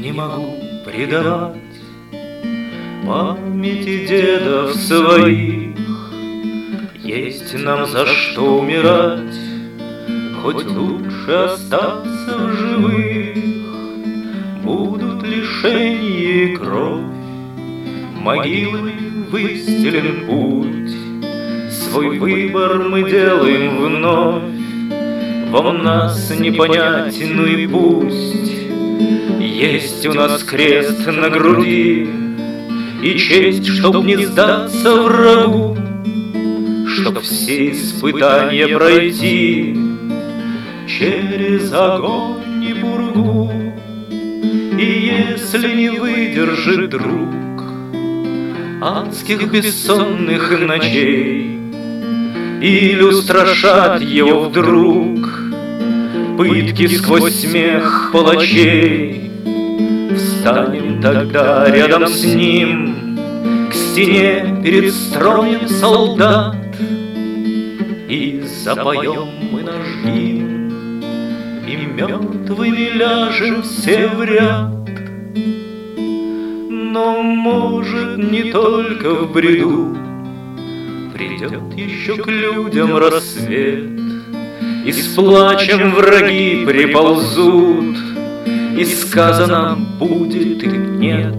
не могу предавать памяти дедов своих. Есть нам за что умирать, хоть лучше остаться в живых. Будут лишенья и кровь, могилы выстелен путь. Свой выбор мы делаем вновь, вам нас не понять, ну и пусть. Есть у нас крест на груди и честь, чтоб не сдаться врагу, чтоб все испытания пройти через огонь и пургу. И если не выдержит друг адских бессонных ночей, или устрашат его вдруг пытки сквозь смех палачей, встанем тогда рядом с ним к стене перед строем солдат и запоем мы наш гимн, и мертвыми ляжем все в ряд. Но, может, не только в бреду придет еще к людям рассвет, и с плачем враги приползут, и сказано будет и нет.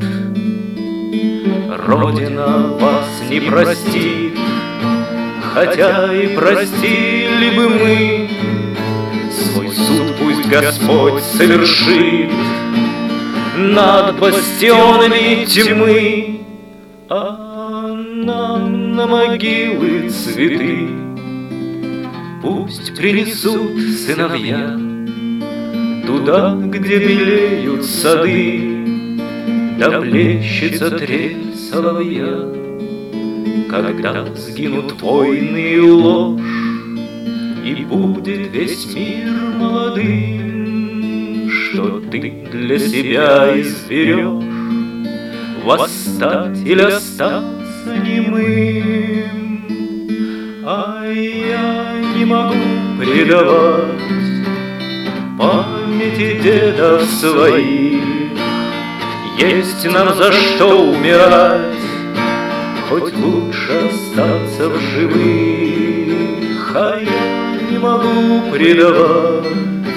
Родина вас не простит, хотя и простили бы мы. Свой суд пусть Господь совершит над бастионами тьмы, а нам на могилы цветы пусть принесут сыновья туда, где белеют сады, да плещется трель соловья. Когда сгинут войны и ложь, и будет весь мир молодым, что ты для себя изберешь, восстать или остаться немым. А я не могу предавать памяти дедов своих. Есть нам за что умирать, хоть лучше остаться в живых. А я не могу предавать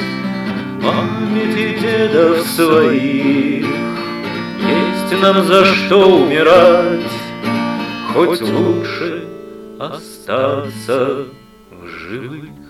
памяти дедов своих. Есть нам за что умирать, хоть лучше остаться в живых.